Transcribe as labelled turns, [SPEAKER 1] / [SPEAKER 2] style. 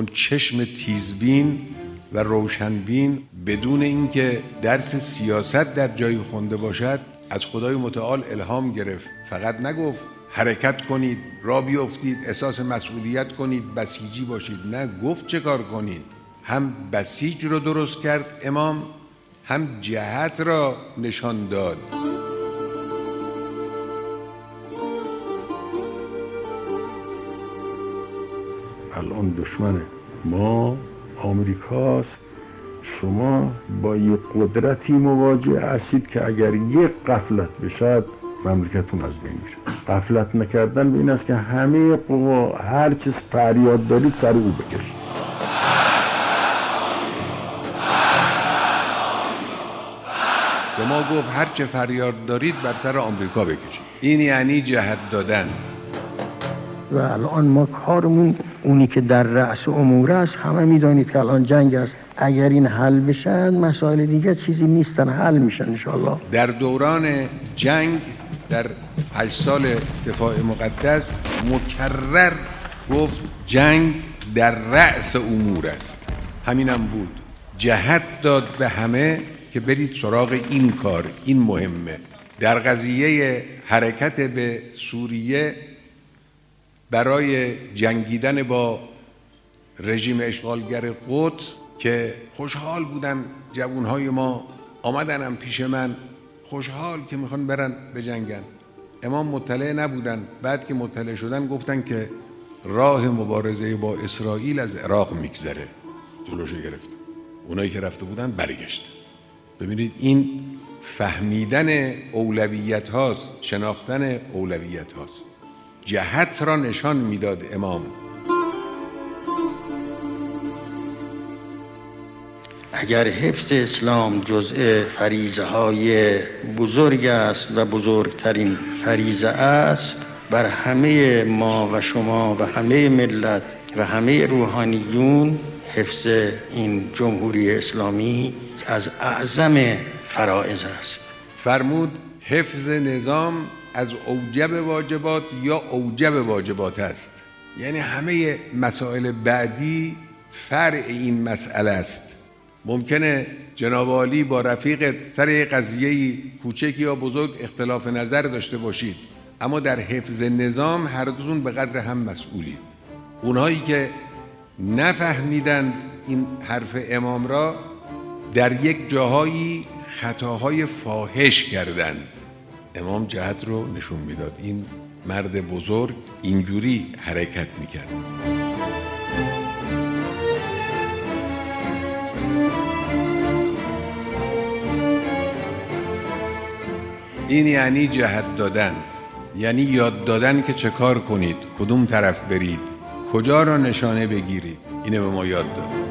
[SPEAKER 1] اون چشم تیزبین و روشنبین بدون اینکه درس سیاست در جایی خونده باشد از خدای متعال الهام گرفت. فقط نگفت حرکت کنید، راه بیفتید، احساس مسئولیت کنید، بسیجی باشید. نه، گفت چه کار کنید. هم بسیج رو درست کرد امام، هم جهت را نشان داد.
[SPEAKER 2] الان دشمن ما آمریکاست. شما با یک قدرتی مواجه هستید که اگر یک غفلت بشد مملکتون از بین میره. غفلت نکردن به این است که همه قوا هر چیز فریاد دارید سر او بکشید.
[SPEAKER 1] به ما گفت هر چه فریاد دارید بر سر آمریکا بکشید. این یعنی جهت دادن.
[SPEAKER 3] و الان ما کارمون اونی که در رأس امور است. همه میدانید که الان جنگ است. اگر این حل بشن مسائل دیگه چیزی نیستن، حل میشن انشاءالله.
[SPEAKER 1] در دوران جنگ در 8 سال دفاع مقدس مکرر گفت جنگ در رأس امور است. همینم بود. جهت داد به همه که برید سراغ این کار، این مهمه. در قضیه حرکت به سوریه برای جنگیدن با رژیم اشغالگر قدس که خوشحال بودن جوانهای ما، آمدنم پیش من خوشحال که میخوان برن بجنگن. امام مطلع نبودن. بعد که مطلع شدن گفتن که راه مبارزه با اسرائیل از عراق میگذره. جلوشو گرفت. اونایی که رفته بودن برگشت. ببینید این فهمیدن اولویت هاست، شناختن اولویت هاست. جهت را نشان میداد امام.
[SPEAKER 3] اگر حفظ اسلام جزء فریضه های بزرگ است و بزرگترین فریضه است، بر همه ما و شما و همه ملت و همه روحانیون حفظ این جمهوری اسلامی از اعظم فرائض است.
[SPEAKER 1] فرمود حفظ نظام از اوجب واجبات یا اوجب واجبات است. یعنی همه مسائل بعدی فرع این مسئله است. ممکنه جناب عالی با رفیقت سر قضیه کوچک یا بزرگ اختلاف نظر داشته باشید، اما در حفظ نظام هر دوتون به قدر هم مسئولید. اونهایی که نفهمیدند این حرف امام را در یک جاهایی خطاهای فاحش کردند. امام جهت رو نشون میداد. این مرد بزرگ اینجوری حرکت میکرد. این یعنی جهت دادن، یعنی یاد دادن که چه کار کنید، کدوم طرف برید، کجا را نشانه بگیرید. اینه به ما یاد داد.